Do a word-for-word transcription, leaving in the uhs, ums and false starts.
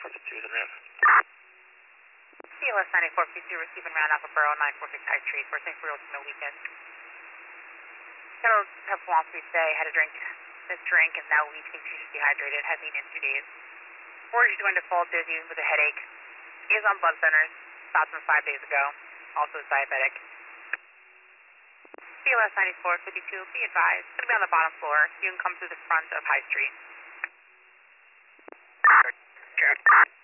fifty-two is in ramp. C L S ninety-four fifty-two receiving round Alpha Borough nine four six High Street for Saint Real no weekend. Kiddo have swamp food today, had a drink, this drink is now weak, thinks she's dehydrated, hasn't eaten in two days. Or she's going to fall dizzy with a headache. Is on blood thinners, stopped from five days ago, also is diabetic. C L S ninety-four fifty-two, be advised, it's going to be on the bottom floor. You can come through the front of High Street. Check.